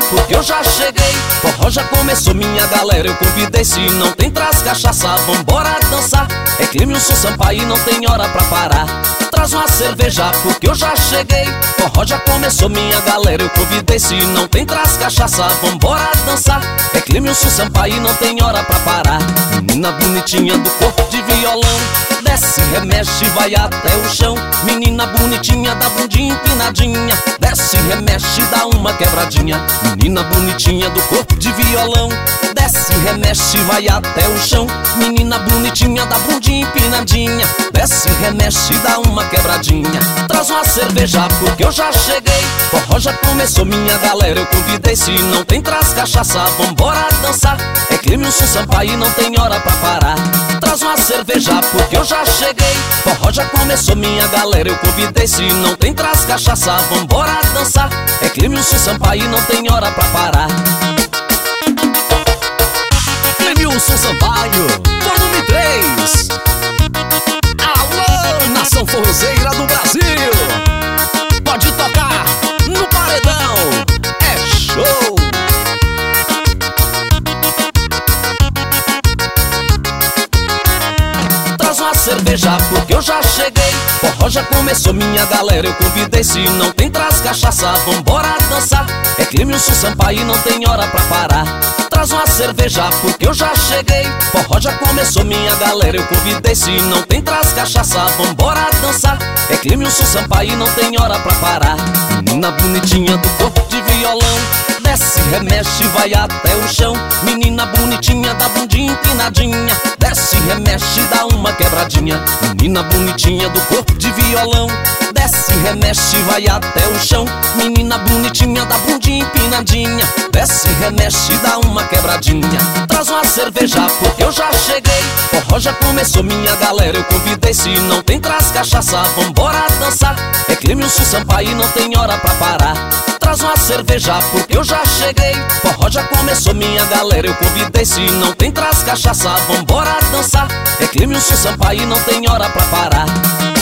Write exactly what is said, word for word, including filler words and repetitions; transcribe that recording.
porque eu já cheguei. Forró já começou, minha galera, eu convidei. Se não tem, traz cachaça, vambora dançar. É Clêmio Sampaio, não tem hora pra parar. Traz uma cerveja, porque eu já cheguei. Forró já começou, minha galera, eu convidei. Se não tem, traz cachaça, vambora dançar. É Clêmio Sampaio, não tem hora pra parar. Menina bonitinha do corpo de violão, desce, remexe, vai até o chão. Menina bonitinha da bundinha empinadinha, desce, remexe, dá uma quebradinha. Menina bonitinha do corpo de violão, desce, remexe, vai até o chão. Menina bonitinha da bundinha empinadinha, desce, remexe, dá uma quebradinha. Traz uma cerveja, porque eu já cheguei. Forró já começou, minha galera, eu convidei. Se não tem, traz cachaça, vambora dançar. É Clêmio Sampaio, não tem hora pra parar. Traz uma cerveja, porque eu já cheguei. Forró já começou, minha galera, eu convidei. Se não tem, traz cachaça, vambora dançar. É Clêmio Sampaio, não tem hora pra parar. Clêmio Sampaio, volume três. Alô, nação forrozeira do Brasil, pode tocar no paredão, é show. Traz uma cerveja, porque eu já cheguei. Forró já começou, minha galera, eu convidei. Se não tem, traz cachaça, vambora dançar. É Clêmio Sampaio, não tem hora pra parar. Traz uma cerveja, porque eu já cheguei. Forró já começou, minha galera, eu convidei. Se não tem, traz cachaça, vambora dançar. É Clêmio Sampaio, não tem hora pra parar. Menina bonitinha do corpo de violão, desce, remexe, vai até o chão. Menina bonitinha da bundinha empinadinha, desce, remexe, dá uma quebradinha. Menina bonitinha do corpo de violão, desce, remexe, vai até o chão. Menina bonitinha da bundinha empinadinha, desce, remexe, dá uma quebradinha. Traz uma cerveja, porque eu já cheguei. Forró já começou, minha galera, eu convidei. Se não tem, traz cachaça, vambora dançar. É Clêmio Sampaio, não tem hora pra parar. Traz uma cerveja, porque eu já cheguei. Forró já começou, minha galera, eu convidei. Se não tem, traz cachaça, vambora dançar. É Clêmio Sampaio, não tem hora pra parar.